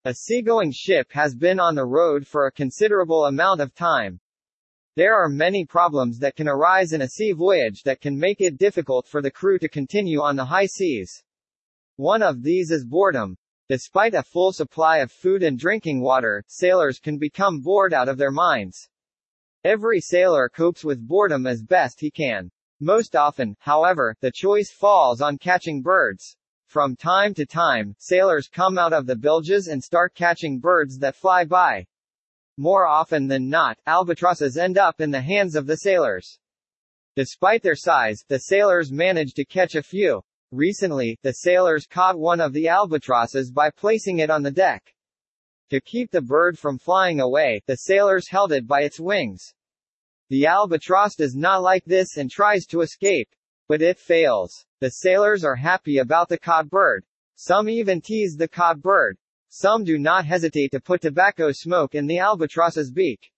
A seagoing ship has been on the road for a considerable amount of time. There are many problems that can arise in a sea voyage that can make it difficult for the crew to continue on the high seas. One of these is boredom. Despite a full supply of food and drinking water, sailors can become bored out of their minds. Every sailor copes with boredom as best he can. Most often, however, the choice falls on catching birds. From time to time, sailors come out of the bilges and start catching birds that fly by. More often than not, albatrosses end up in the hands of the sailors. Despite their size, the sailors manage to catch a few. Recently, the sailors caught one of the albatrosses by placing it on the deck. To keep the bird from flying away, the sailors held it by its wings. The albatross does not like this and tries to escape, but it fails. The sailors are happy about the caught bird. Some even tease the caught bird. Some do not hesitate to put tobacco smoke in the albatross's beak.